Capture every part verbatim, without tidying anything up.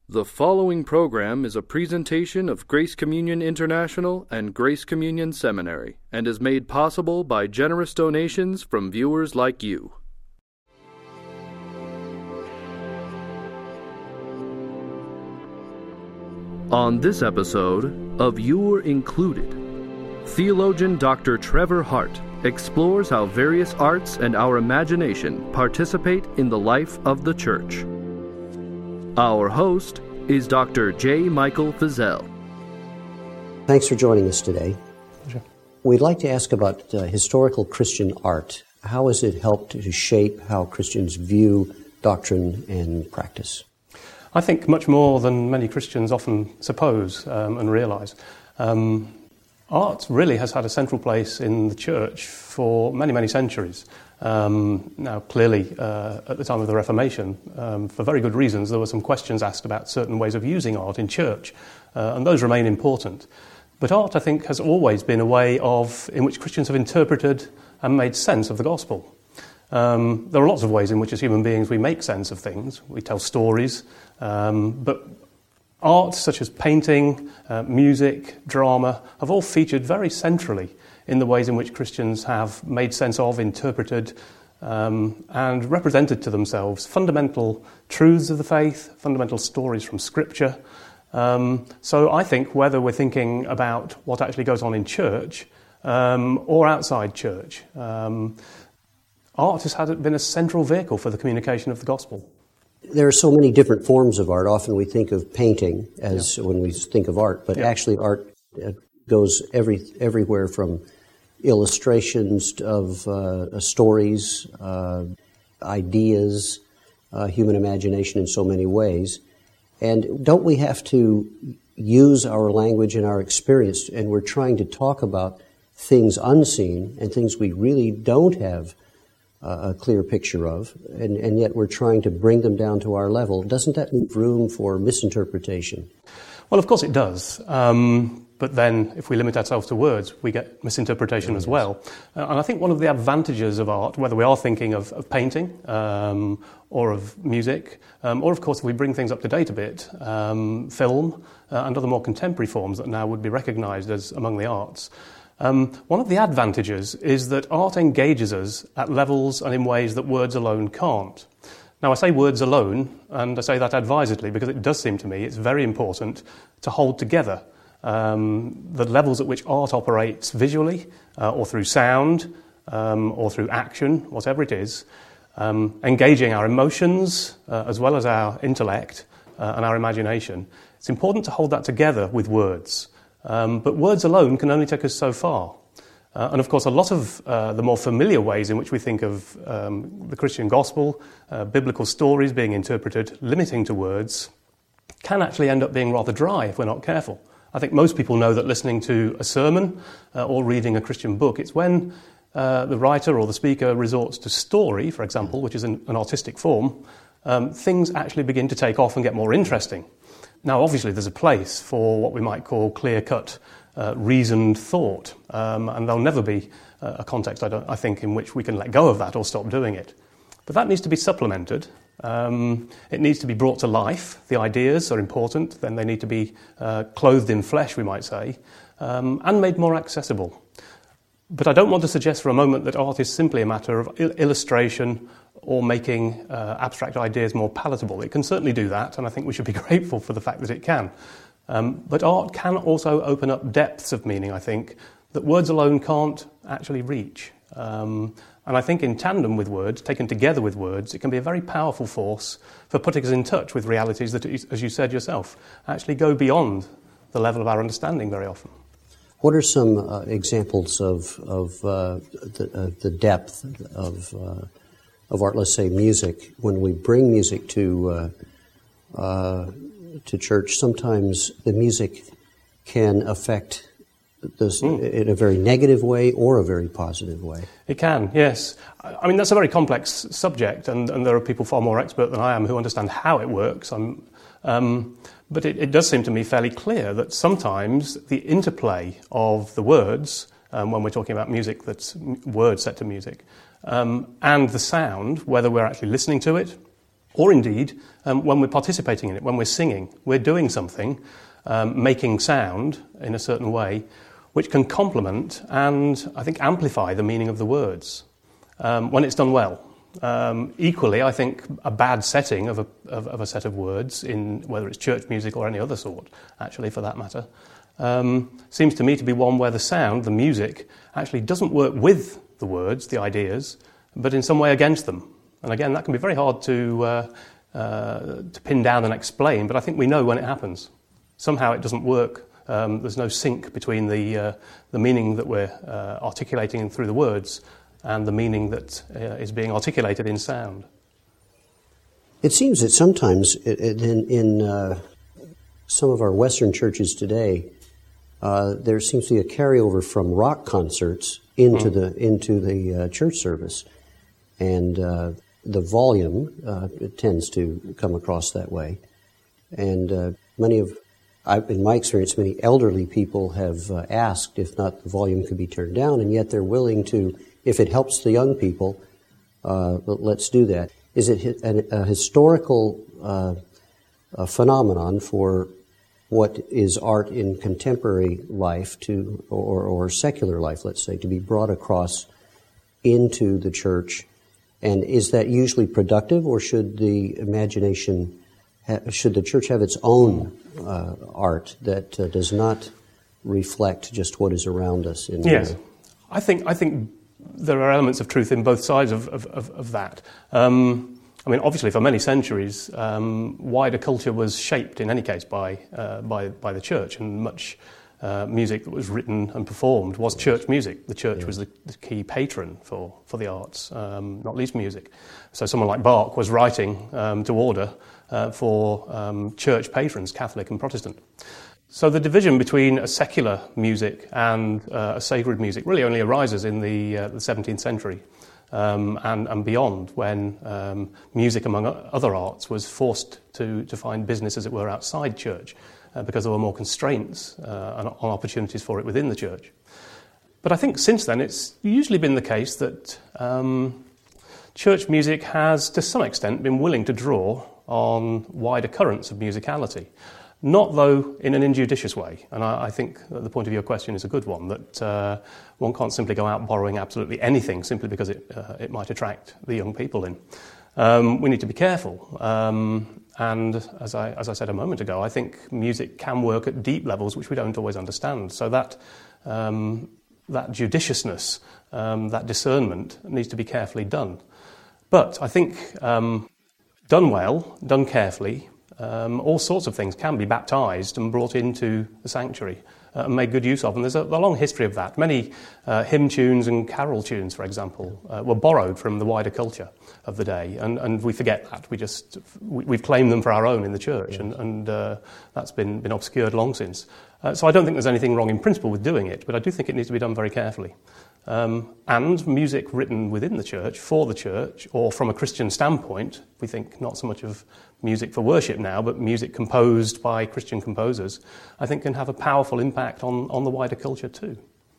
The following program is a presentation of Grace Communion International and Grace Communion Seminary and is made possible by generous donations from viewers like you. On this episode of You're Included, theologian Doctor Trevor Hart explores how various arts and our imagination participate in the life of the church. Our host is Doctor J. Michael Feazell. Thanks for joining us today. Pleasure. We'd like to ask about uh, historical Christian art. How has it helped to shape how Christians view doctrine and practice? I think much more than many Christians often suppose um, and realise. Um, art really has had a central place in the church for many, many centuries. Um, now, clearly, uh, at the time of the Reformation, um, for very good reasons, there were some questions asked about certain ways of using art in church, uh, and those remain important. But art, I think, has always been a way of in which Christians have interpreted and made sense of the gospel. Um, there are lots of ways in which, as human beings, we make sense of things. We tell stories, um, but art, such as painting, uh, music, drama, have all featured very centrally in the ways in which Christians have made sense of, interpreted, um, and represented to themselves fundamental truths of the faith, fundamental stories from Scripture. Um, so I think whether we're thinking about what actually goes on in church um, or outside church, um, art has had been a central vehicle for the communication of the gospel. There are so many different forms of art. Often we think of painting as yeah. when we think of art, but yeah. actually art uh, goes every everywhere from illustrations of uh, stories, uh, ideas, uh, human imagination in so many ways. And don't we have to use our language and our experience, and we're trying to talk about things unseen and things we really don't have uh, a clear picture of, and, and yet we're trying to bring them down to our level. Doesn't that leave room for misinterpretation? Well, of course it does. Um, but then if we limit ourselves to words, we get misinterpretation as well. Uh, and I think one of the advantages of art, whether we are thinking of, of painting um, or of music, um, or of course if we bring things up to date a bit, um, film uh, and other more contemporary forms that now would be recognised as among the arts, um, one of the advantages is that art engages us at levels and in ways that words alone can't. Now, I say words alone, and I say that advisedly because it does seem to me it's very important to hold together um, the levels at which art operates visually uh, or through sound um, or through action, whatever it is, um, engaging our emotions uh, as well as our intellect uh, and our imagination. It's important to hold that together with words, um, but words alone can only take us so far. Uh, and of course, a lot of uh, the more familiar ways in which we think of um, the Christian gospel, uh, biblical stories being interpreted, limiting to words, can actually end up being rather dry if we're not careful. I think most people know that listening to a sermon uh, or reading a Christian book, it's when uh, the writer or the speaker resorts to story, for example, which is an, an artistic form, um, things actually begin to take off and get more interesting. Now, obviously, there's a place for what we might call clear-cut Uh, reasoned thought, um, and there'll never be uh, a context, I, don't, I think, in which we can let go of that or stop doing it. But that needs to be supplemented. Um, it needs to be brought to life. The ideas are important, then they need to be uh, clothed in flesh, we might say, um, and made more accessible. But I don't want to suggest for a moment that art is simply a matter of il- illustration or making uh, abstract ideas more palatable. It can certainly do that, and I think we should be grateful for the fact that it can. Um, but art can also open up depths of meaning, I think, that words alone can't actually reach. Um, and I think in tandem with words, taken together with words, it can be a very powerful force for putting us in touch with realities that, as you said yourself, actually go beyond the level of our understanding very often. What are some uh, examples of, of uh, the, uh, the depth of, uh, of art, let's say music? When we bring music to uh, uh, to church, sometimes the music can affect this mm. in a very negative way or a very positive way. It can, yes. I mean, that's a very complex subject, and, and there are people far more expert than I am who understand how it works. I'm, um, but it, it does seem to me fairly clear that sometimes the interplay of the words, um, when we're talking about music that's words set to music, um, and the sound, whether we're actually listening to it Or indeed, um, when we're participating in it, when we're singing, we're doing something, um, making sound in a certain way, which can complement and, I think, amplify the meaning of the words um, when it's done well. Um, equally, I think a bad setting of a, of, of a set of words, in whether it's church music or any other sort, actually, for that matter, um, seems to me to be one where the sound, the music, actually doesn't work with the words, the ideas, but in some way against them. And again, that can be very hard to uh, uh, to pin down and explain, but I think we know when it happens. Somehow it doesn't work. Um, there's no sync between the uh, the meaning that we're uh, articulating through the words and the meaning that uh, is being articulated in sound. It seems that sometimes in, in uh, some of our Western churches today, uh, there seems to be a carryover from rock concerts into mm. the into the uh, church service, and uh, the volume uh, it tends to come across that way. And uh, many of, I, in my experience, many elderly people have uh, asked if not the volume could be turned down, and yet they're willing to. If it helps the young people, uh, let's do that. Is it a, a historical uh, a phenomenon for what is art in contemporary life to, or, or secular life, let's say, to be brought across into the church? And is that usually productive, or should the imagination, ha- should the church have its own uh, art that uh, does not reflect just what is around us? In yes, the, I think I think. There are elements of truth in both sides of, of, of, of that. Um, I mean, obviously, for many centuries, um, wider culture was shaped, in any case, by uh, by, by the church, and much uh, music that was written and performed was church music. The church yeah. was the, the key patron for, for the arts, um, not least music. So someone like Bach was writing um, to order uh, for um, church patrons, Catholic and Protestant. So the division between a secular music and uh, a sacred music really only arises in the, uh, the seventeenth century um, and, and beyond, when um, music, among other arts, was forced to, to find business, as it were, outside church uh, because there were more constraints uh, and opportunities for it within the church. But I think since then it's usually been the case that um, church music has, to some extent, been willing to draw on wider currents of musicality. Not, though, in an injudicious way. And I, I think that the point of your question is a good one, that uh, one can't simply go out borrowing absolutely anything simply because it uh, it might attract the young people in. Um, we need to be careful. Um, and as I, as I said a moment ago, I think music can work at deep levels which we don't always understand. So that, um, that judiciousness, um, that discernment needs to be carefully done. But I think um, done well, done carefully, Um, all sorts of things can be baptised and brought into the sanctuary uh, and made good use of. And there's a, a long history of that. Many uh, hymn tunes and carol tunes, for example, uh, were borrowed from the wider culture of the day. And, and we forget that. We just, we, we've claimed them for our own in the church. Yes. And, and uh, that's been, been obscured long since. Uh, so I don't think there's anything wrong in principle with doing it, but I do think it needs to be done very carefully. Um, and music written within the church, for the church, or from a Christian standpoint, we think not so much of music for worship now, but music composed by Christian composers, I think can have a powerful impact on, on the wider culture too.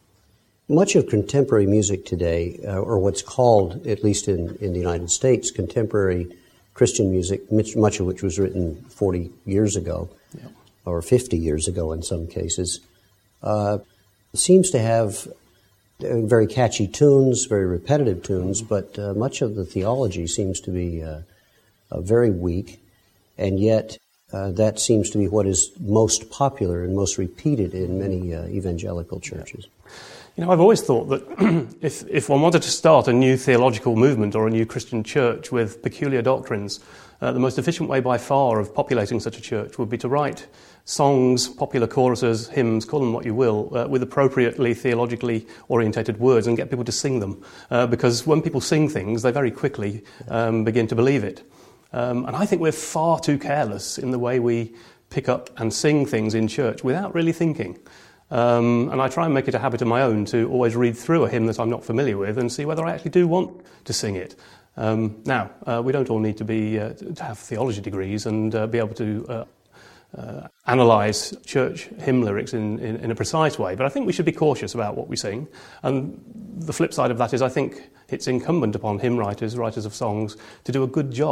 Much of contemporary music today, uh, or what's called, at least in, in the United States, contemporary Christian music, much of which was written forty years ago, yeah. or fifty years ago in some cases, uh, seems to have very catchy tunes, very repetitive tunes, but uh, much of the theology seems to be uh, uh, very weak, and yet uh, that seems to be what is most popular and most repeated in many uh, evangelical churches. You know, I've always thought that if, if one wanted to start a new theological movement or a new Christian church with peculiar doctrines, uh, the most efficient way by far of populating such a church would be to write songs, popular choruses, hymns, call them what you will, uh, with appropriately theologically orientated words, and get people to sing them. Uh, because when people sing things, they very quickly um, begin to believe it. Um, and I think we're far too careless in the way we pick up and sing things in church without really thinking. Um, and I try and make it a habit of my own to always read through a hymn that I'm not familiar with and see whether I actually do want to sing it. Um, now, uh, we don't all need to be uh, to have theology degrees and uh, be able to uh, uh, analyse church hymn lyrics in, in, in a precise way, but I think we should be cautious about what we sing. And the flip side of that is I think it's incumbent upon hymn writers, writers of songs, to do a good job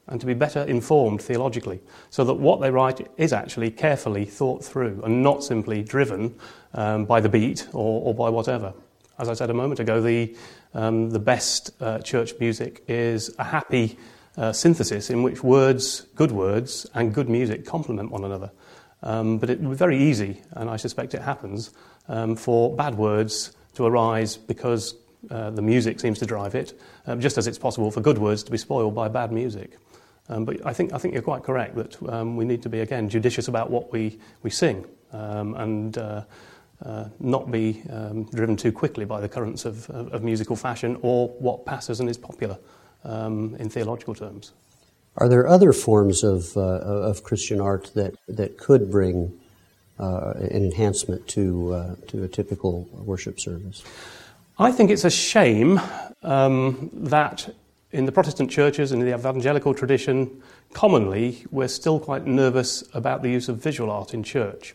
and to be better informed theologically, so that what they write is actually carefully thought through and not simply driven um, by the beat or, or by whatever. As I said a moment ago, the, um, the best uh, church music is a happy uh, synthesis in which words, good words, and good music complement one another. Um, but it would be very easy, and I suspect it happens, um, for bad words to arise because uh, the music seems to drive it, um, just as it's possible for good words to be spoiled by bad music. Um, but I think I think you're quite correct that um, we need to be, again, judicious about what we, we sing um, and uh, uh, not be um, driven too quickly by the currents of, of, of musical fashion or what passes and is popular um, in theological terms. Are there other forms of uh, of Christian art that, that could bring uh, an enhancement to uh, to a typical worship service? I think it's a shame um, that in the Protestant churches and in the evangelical tradition, commonly, we're still quite nervous about the use of visual art in church.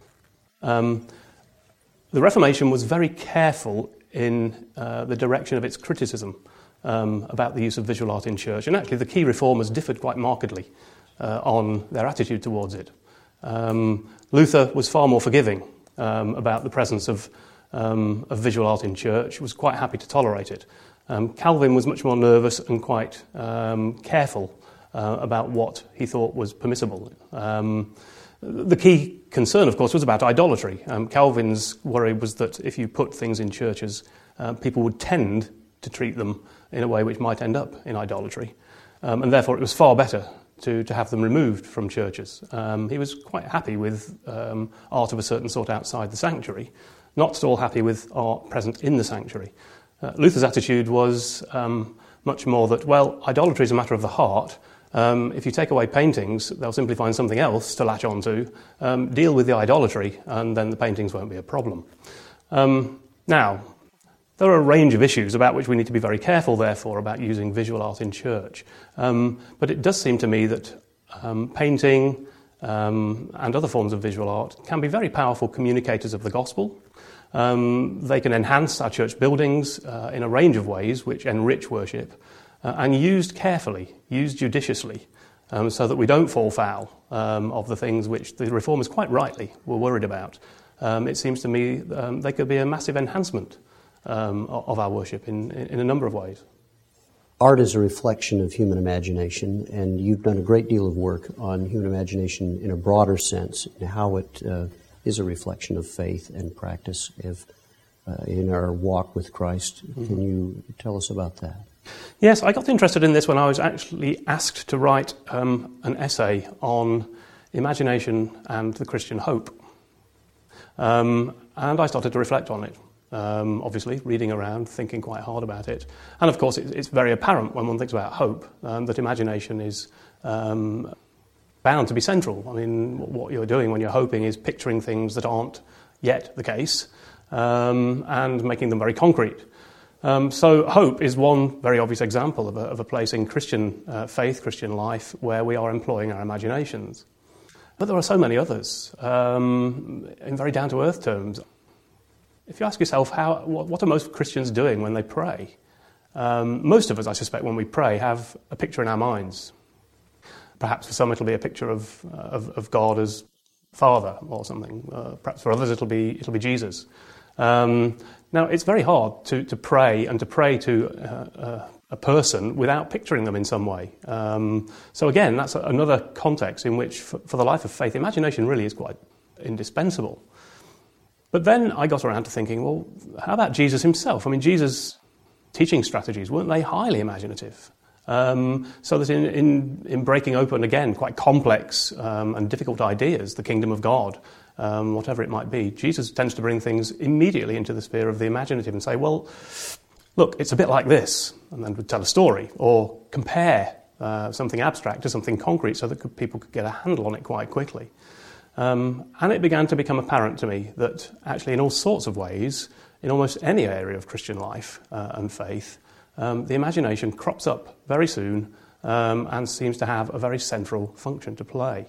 Um, the Reformation was very careful in uh, the direction of its criticism um, about the use of visual art in church. And actually, the key reformers differed quite markedly uh, on their attitude towards it. Um, Luther was far more forgiving um, about the presence of, um, of visual art in church, was quite happy to tolerate it. Um, Calvin was much more nervous and quite um, careful uh, about what he thought was permissible. Um, the key concern, of course, was about idolatry. Um, Calvin's worry was that if you put things in churches, uh, people would tend to treat them in a way which might end up in idolatry. Um, and therefore it was far better to, to have them removed from churches. Um, he was quite happy with um, art of a certain sort outside the sanctuary, not at all happy with art present in the sanctuary. Uh, Luther's attitude was um, much more that, well, idolatry is a matter of the heart. Um, if you take away paintings, they'll simply find something else to latch onto. Um, deal with the idolatry, and then the paintings won't be a problem. Um, now, there are a range of issues about which we need to be very careful, therefore, about using visual art in church. Um, but it does seem to me that um, painting um, and other forms of visual art can be very powerful communicators of the gospel. Um, they can enhance our church buildings uh, in a range of ways which enrich worship, uh, and used carefully, used judiciously, um, so that we don't fall foul um, of the things which the Reformers quite rightly were worried about. Um, it seems to me um, they could be a massive enhancement um, of our worship in, in a number of ways. Art is a reflection of human imagination, and you've done a great deal of work on human imagination in a broader sense, and how it uh, is a reflection of faith and practice of, uh, in our walk with Christ. Mm-hmm. Can you tell us about that? Yes, I got interested in this when I was actually asked to write um, an essay on imagination and the Christian hope. Um, and I started to reflect on it, um, obviously, reading around, thinking quite hard about it. And of course, it, it's very apparent when one thinks about hope um, that imagination is um, bound to be central. I mean, what you're doing when you're hoping is picturing things that aren't yet the case um, and making them very concrete. Um, so hope is one very obvious example of a, of a place in Christian uh, faith, Christian life, where we are employing our imaginations. But there are so many others, um, in very down-to-earth terms. If you ask yourself, how, what, what are most Christians doing when they pray? Um, most of us, I suspect, when we pray, have a picture in our minds. Perhaps for some it'll be a picture of, uh, of, of God as Father or something. Uh, perhaps for others it'll be it'll be Jesus. Um, now, it's very hard to, to pray and to pray to uh, uh, a person without picturing them in some way. Um, so again, that's another context in which, for, for the life of faith, imagination really is quite indispensable. But then I got around to thinking, well, how about Jesus himself? I mean, Jesus' teaching strategies, weren't they highly imaginative? Um, so that in, in, in breaking open, again, quite complex um, and difficult ideas, the kingdom of God, um, whatever it might be, Jesus tends to bring things immediately into the sphere of the imaginative and say, well, look, it's a bit like this, and then would tell a story, or compare uh, something abstract to something concrete so that could, people could get a handle on it quite quickly. Um, and it began to become apparent to me that actually in all sorts of ways, in almost any area of Christian life uh, and faith, Um, the imagination crops up very soon um, and seems to have a very central function to play.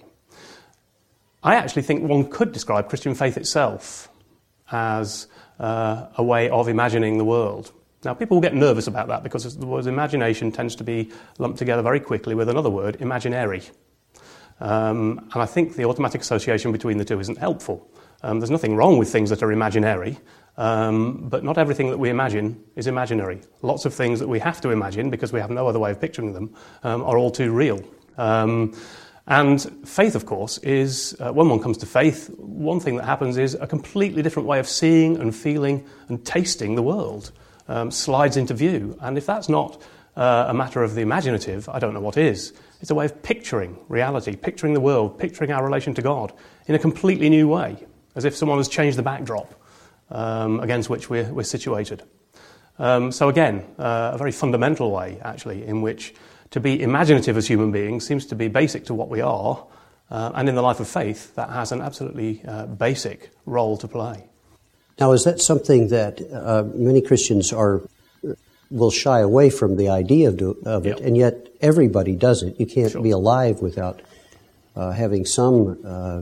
I actually think one could describe Christian faith itself as uh, a way of imagining the world. Now, people get nervous about that because the word imagination tends to be lumped together very quickly with another word, imaginary. Um, and I think the automatic association between the two isn't helpful. Um, there's nothing wrong with things that are imaginary, um, but not everything that we imagine is imaginary. Lots of things that we have to imagine because we have no other way of picturing them um, are all too real. Um, and faith, of course, is, uh, when one comes to faith, one thing that happens is a completely different way of seeing and feeling and tasting the world um, slides into view. And if that's not uh, a matter of the imaginative, I don't know what is. It's a way of picturing reality, picturing the world, picturing our relation to God in a completely new way, as if someone has changed the backdrop um, against which we're, we're situated. Um, so again, uh, a very fundamental way, actually, in which to be imaginative as human beings seems to be basic to what we are, uh, and in the life of faith, that has an absolutely uh, basic role to play. Now, is that something that uh, many Christians are will shy away from the idea of, do, of it, yep. and yet everybody does it? You can't sure. be alive without uh, having some uh,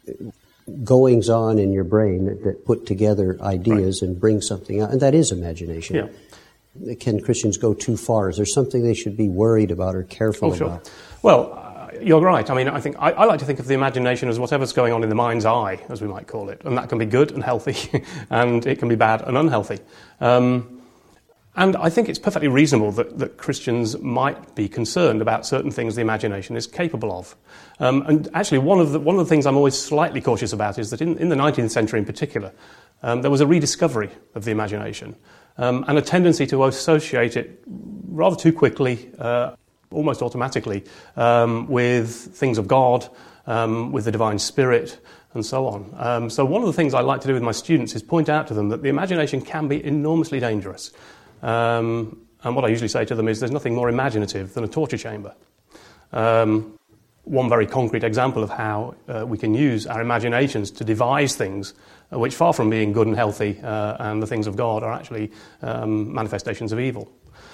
goings-on in your brain that, that put together ideas right. and bring something out, and that is imagination. Yeah. Can Christians go too far? Is there something they should be worried about or careful oh, sure. about? Well, uh, you're right. I mean, I think I, I like to think of the imagination as whatever's going on in the mind's eye, as we might call it, and that can be good and healthy, and it can be bad and unhealthy. Um, and I think it's perfectly reasonable that, that Christians might be concerned about certain things the imagination is capable of. Um, and actually, one of the one of the things I'm always slightly cautious about is that in, in the nineteenth century in particular, um, there was a rediscovery of the imagination. Um, and a tendency to associate it rather too quickly, uh, almost automatically, um, with things of God, um, with the divine spirit, and so on. Um, so one of the things I like to do with my students is point out to them that the imagination can be enormously dangerous. Um, and what I usually say to them is there's nothing more imaginative than a torture chamber. Um, one very concrete example of how uh, we can use our imaginations to devise things uh, which, far from being good and healthy uh, and the things of God, are actually um, manifestations of evil.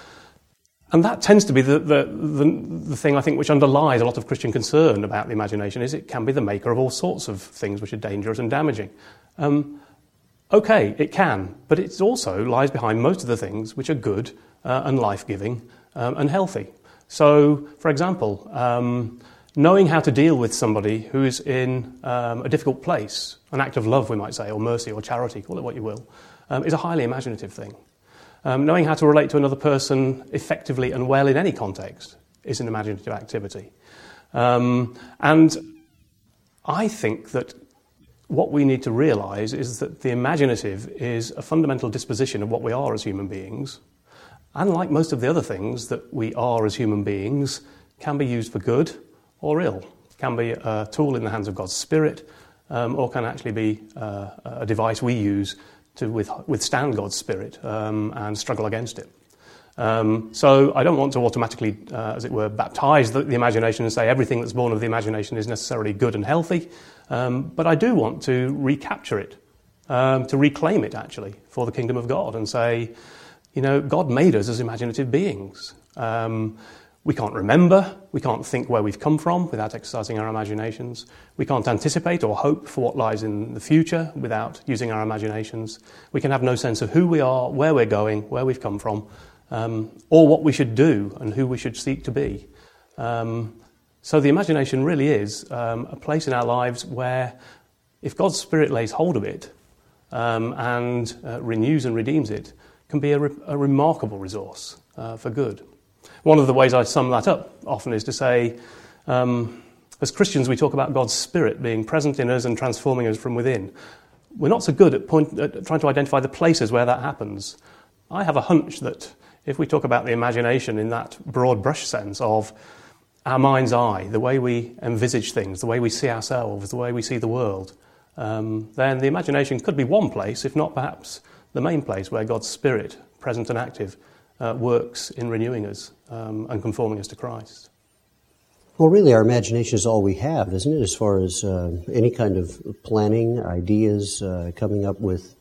And that tends to be the, the, the, the thing, I think, which underlies a lot of Christian concern about the imagination, is it can be the maker of all sorts of things which are dangerous and damaging. Um, okay, it can, but it also lies behind most of the things which are good uh, and life-giving um, and healthy. So, for example, um, knowing how to deal with somebody who is in um, a difficult place, an act of love, we might say, or mercy or charity, call it what you will, um, is a highly imaginative thing. Um, knowing how to relate to another person effectively and well in any context is an imaginative activity. Um, and I think that what we need to realise is that the imaginative is a fundamental disposition of what we are as human beings, and like most of the other things that we are as human beings, can be used for good or ill, can be a tool in the hands of God's Spirit, um, or can actually be uh, a device we use to with, withstand God's Spirit um, and struggle against it. Um, so I don't want to automatically, uh, as it were, baptise the, the imagination and say everything that's born of the imagination is necessarily good and healthy, um, but I do want to recapture it, um, to reclaim it, actually, for the kingdom of God, and say, you know, God made us as imaginative beings. Um, we can't remember, we can't think where we've come from without exercising our imaginations. We can't anticipate or hope for what lies in the future without using our imaginations. We can have no sense of who we are, where we're going, where we've come from, um, or what we should do and who we should seek to be. Um, so the imagination really is um, a place in our lives where, if God's Spirit lays hold of it um, and uh, renews and redeems it, can be a, re- a remarkable resource uh, for good. One of the ways I sum that up often is to say, um, as Christians, we talk about God's Spirit being present in us and transforming us from within. We're not so good at, point, at trying to identify the places where that happens. I have a hunch that if we talk about the imagination in that broad brush sense of our mind's eye, the way we envisage things, the way we see ourselves, the way we see the world, um, then the imagination could be one place, if not perhaps the main place where God's Spirit, present and active, Uh, works in renewing us um, and conforming us to Christ. Well, really, our imagination is all we have, isn't it, as far as uh, any kind of planning, ideas, uh, coming up with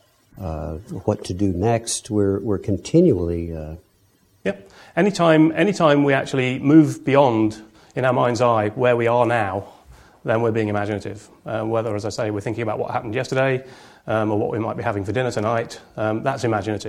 uh, what to do next. We're we're continually... Uh... Yep. Anytime, anytime we actually move beyond, in our mind's eye, where we are now, then we're being imaginative. Uh, whether, as I say, we're thinking about what happened yesterday um, or what we might be having for dinner tonight, um, that's imaginative.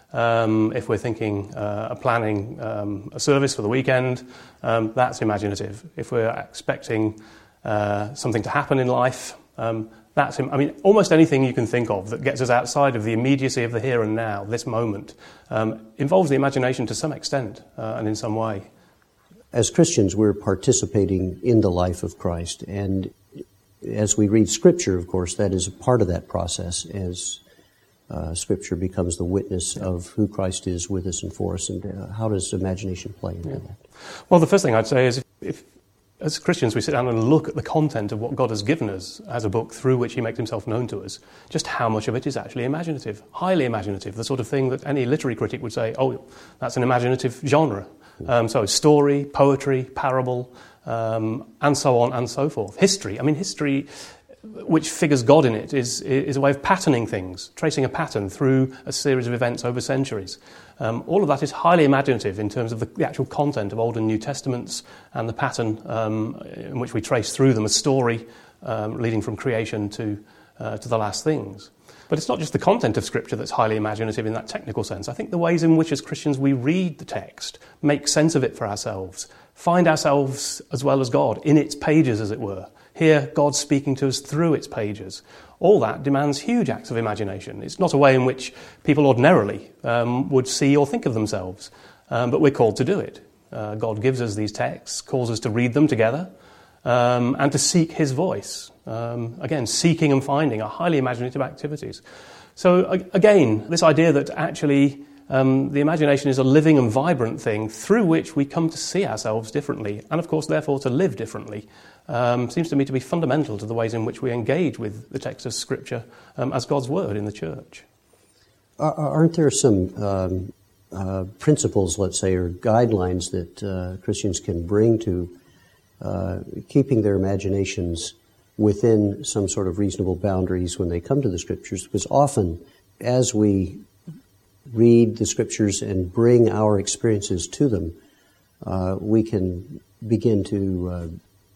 Um, if we're thinking, uh, planning um, a service for the weekend, um, that's imaginative. If we're expecting uh, something to happen in life, um, that's, I mean, almost anything you can think of that gets us outside of the immediacy of the here and now, this moment, um, involves the imagination to some extent uh, and in some way. As Christians, we're participating in the life of Christ, and as we read Scripture, of course, that is a part of that process as uh, Scripture becomes the witness of who Christ is with us and for us. And uh, how does imagination play into yeah. that? Well, the first thing I'd say is if, if, as Christians, we sit down and look at the content of what God has given us as a book through which he makes himself known to us, just how much of it is actually imaginative, highly imaginative, the sort of thing that any literary critic would say, oh, that's an imaginative genre. Um, so story, poetry, parable, um, and so on and so forth. History, I mean, history, which figures God in it, is, is a way of patterning things, tracing a pattern through a series of events over centuries. Um, all of that is highly imaginative in terms of the, the actual content of Old and New Testaments and the pattern um, in which we trace through them a story um, leading from creation to, uh, to the last things. But it's not just the content of Scripture that's highly imaginative in that technical sense. I think the ways in which as Christians we read the text, make sense of it for ourselves, find ourselves as well as God in its pages, as it were, hear God speaking to us through its pages. All that demands huge acts of imagination. It's not a way in which people ordinarily um, would see or think of themselves, um, but we're called to do it. Uh, God gives us these texts, calls us to read them together, um, and to seek his voice. Um, again, seeking and finding are highly imaginative activities. So again, this idea that actually um, the imagination is a living and vibrant thing through which we come to see ourselves differently, and of course therefore to live differently, um, seems to me to be fundamental to the ways in which we engage with the text of Scripture um, as God's Word in the Church. Aren't there some um, uh, principles, let's say, or guidelines that uh, Christians can bring to uh, keeping their imaginations within some sort of reasonable boundaries when they come to the Scriptures? Because often, as we read the Scriptures and bring our experiences to them, uh, we can begin to uh,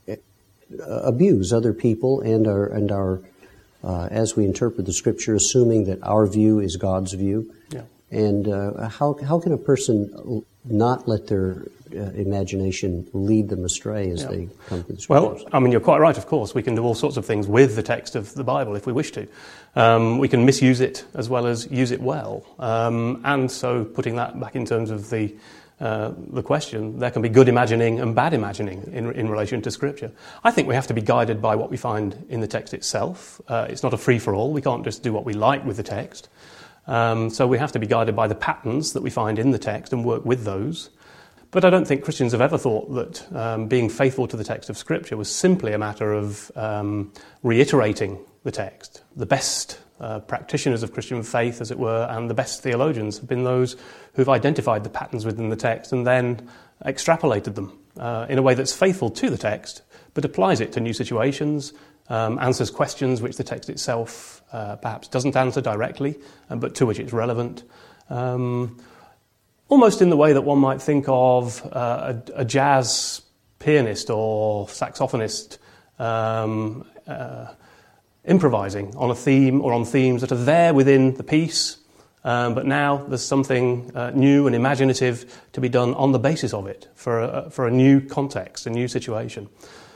abuse other people and our and our uh, as we interpret the Scripture, assuming that our view is God's view. Yeah. And uh, how how can a person not let their uh, imagination lead them astray as yeah. they come to the Scriptures? Well, I mean, you're quite right, of course. We can do all sorts of things with the text of the Bible if we wish to. Um, we can misuse it as well as use it well. Um, and so putting that back in terms of the uh, the question, there can be good imagining and bad imagining in, in relation to Scripture. I think we have to be guided by what we find in the text itself. Uh, it's not a free-for-all. We can't just do what we like with the text. Um, so we have to be guided by the patterns that we find in the text and work with those. But I don't think Christians have ever thought that um, being faithful to the text of Scripture was simply a matter of um, reiterating the text. The best uh, practitioners of Christian faith, as it were, and the best theologians have been those who've identified the patterns within the text and then extrapolated them uh, in a way that's faithful to the text, but applies it to new situations, um, answers questions which the text itself uh, perhaps doesn't answer directly, um, but to which it's relevant. Um, almost in the way that one might think of uh, a, a jazz pianist or saxophonist um, uh, improvising on a theme or on themes that are there within the piece, um, but now there's something uh, new and imaginative to be done on the basis of it for a, for a new context, a new situation.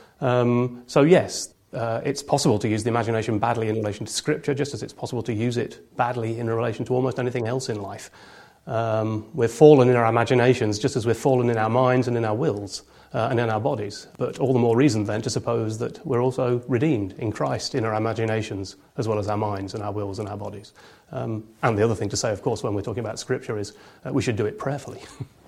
Um, so yes, uh, it's possible to use the imagination badly in relation to Scripture, just as it's possible to use it badly in relation to almost anything else in life. Um, we're fallen in our imaginations just as we're fallen in our minds and in our wills uh, and in our bodies. But all the more reason then to suppose that we're also redeemed in Christ in our imaginations as well as our minds and our wills and our bodies. Um, and the other thing to say, of course, when we're talking about Scripture is uh, we should do it prayerfully.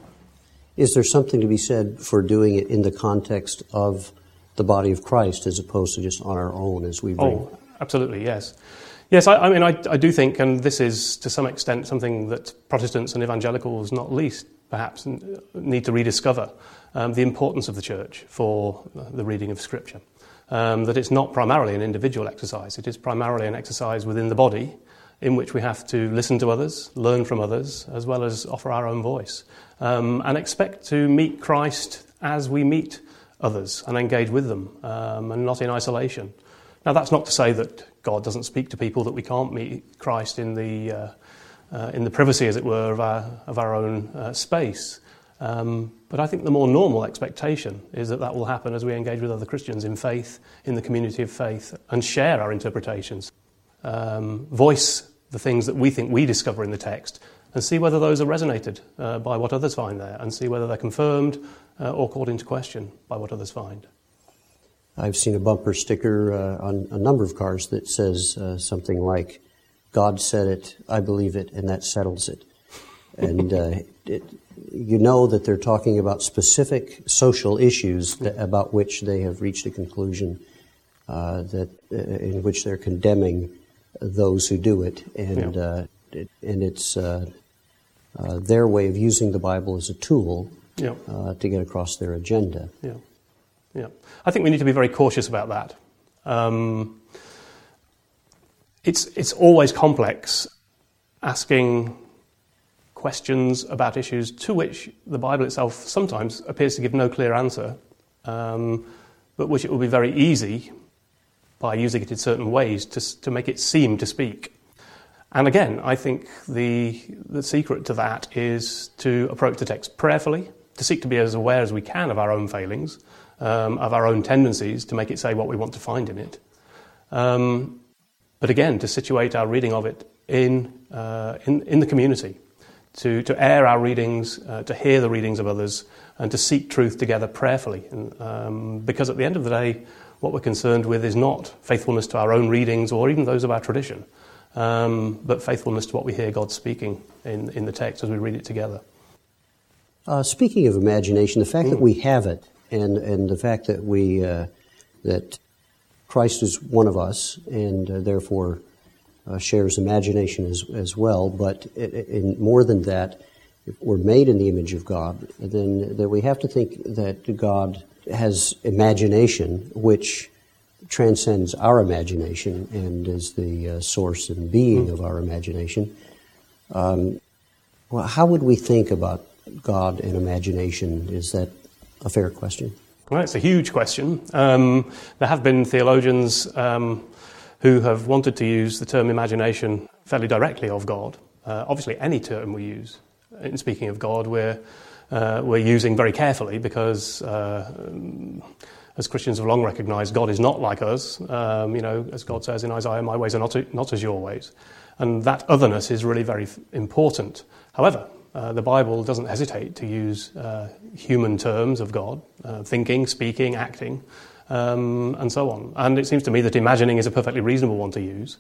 Is there something to be said for doing it in the context of the body of Christ as opposed to just on our own as we read? Oh, absolutely, yes. Yes, I, I mean, I, I do think, and this is to some extent something that Protestants and evangelicals, not least, perhaps, need to rediscover, um, the importance of the church for the reading of Scripture. Um, that it's not primarily an individual exercise, it is primarily an exercise within the body in which we have to listen to others, learn from others, as well as offer our own voice, um, and expect to meet Christ as we meet others and engage with them, um, and not in isolation. Now, that's not to say that God doesn't speak to people, that we can't meet Christ in the uh, uh, in the privacy, as it were, of our, of our own uh, space. Um, but I think the more normal expectation is that that will happen as we engage with other Christians in faith, in the community of faith, and share our interpretations. Um, voice the things that we think we discover in the text, and see whether those are resonated uh, by what others find there, and see whether they're confirmed uh, or called into question by what others find. I've seen a bumper sticker uh, on a number of cars that says uh, something like, "God said it, I believe it, and that settles it." And uh, it, you know that they're talking about specific social issues that, about which they have reached a conclusion uh, that uh, in which they're condemning those who do it, and yeah. uh, it, and it's uh, uh, their way of using the Bible as a tool yeah. uh, to get across their agenda. Yeah, yeah. I think we need to be very cautious about that. Um, it's it's always complex asking questions about issues to which the Bible itself sometimes appears to give no clear answer, um, but which it will be very easy, by using it in certain ways, to to make it seem to speak. And again, I think the the secret to that is to approach the text prayerfully, to seek to be as aware as we can of our own failings, um, of our own tendencies, to make it say what we want to find in it. Um, but again, to situate our reading of it in uh, in, in the community, to, to air our readings, uh, to hear the readings of others, and to seek truth together prayerfully. And, um, because at the end of the day, what we're concerned with is not faithfulness to our own readings or even those of our tradition, um, but faithfulness to what we hear God speaking in, in the text as we read it together. Uh, speaking of imagination, the fact mm. that we have it, and, and the fact that we uh, that Christ is one of us, and uh, therefore uh, shares imagination as as well. But it, in more than that, if we're made in the image of God, then that we have to think that God has imagination, which transcends our imagination and is the uh, source and being mm. of our imagination. Um, well, how would we think about God and imagination? Is that a fair question? Well, it's a huge question. Um, there have been theologians um, who have wanted to use the term imagination fairly directly of God. Uh, obviously, any term we use in speaking of God, we're uh, we're using very carefully, because uh, as Christians have long recognised, God is not like us. Um, you know, as God says in Isaiah, "My ways are not not as your ways," and that otherness is really very important. However, Uh, the Bible doesn't hesitate to use uh, human terms of God, uh, thinking, speaking, acting, um, and so on. And it seems to me that imagining is a perfectly reasonable one to use.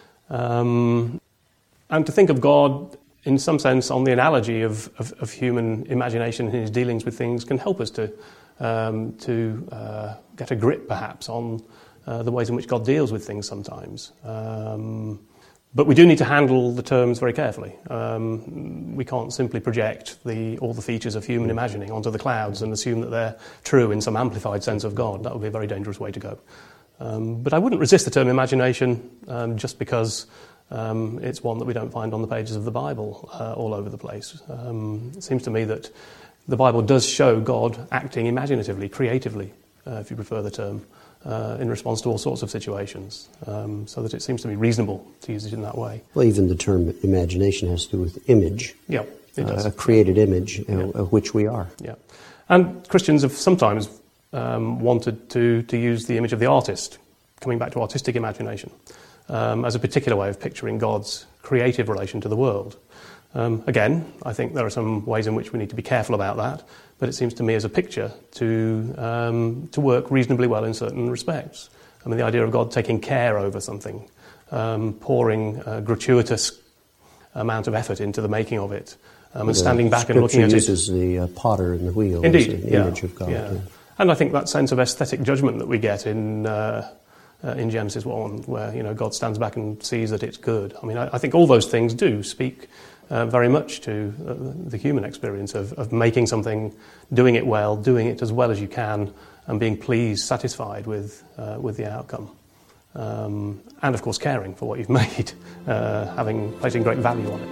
Um, and to think of God, in some sense, on the analogy of, of, of human imagination in his dealings with things, can help us to, um, to uh, get a grip, perhaps, on uh, the ways in which God deals with things sometimes. Um, But we do need to handle the terms very carefully. Um, we can't simply project the, all the features of human imagining onto the clouds and assume that they're true in some amplified sense of God. That would be a very dangerous way to go. Um, but I wouldn't resist the term imagination um, just because um, it's one that we don't find on the pages of the Bible uh, all over the place. Um, it seems to me that the Bible does show God acting imaginatively, creatively, uh, if you prefer the term, Uh, in response to all sorts of situations, um, so that it seems to be reasonable to use it in that way. Well, even the term imagination has to do with image. Yeah, it does. Uh, a created image, uh, yeah. of which we are. Yeah, and Christians have sometimes um, wanted to, to use the image of the artist, coming back to artistic imagination, um, as a particular way of picturing God's creative relation to the world. Um, again, I think there are some ways in which we need to be careful about that, but it seems to me as a picture to um, to work reasonably well in certain respects. I mean, the idea of God taking care over something, um, pouring a gratuitous amount of effort into the making of it, um, and standing back and looking at it. Scripture uses the uh, potter in the wheel Indeed, as the yeah, image of God. Yeah. Yeah. And I think that sense of aesthetic judgment that we get in uh, uh, in Genesis one, where you know God stands back and sees that it's good. I mean, I, I think all those things do speak Uh, very much to uh, the human experience of, of making something, doing it well, doing it as well as you can, and being pleased, satisfied with uh, with the outcome. Um, and of course caring for what you've made, uh, having placing great value on it.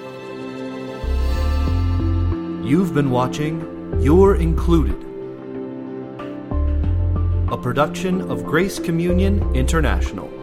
You've been watching You're Included, a production of Grace Communion International.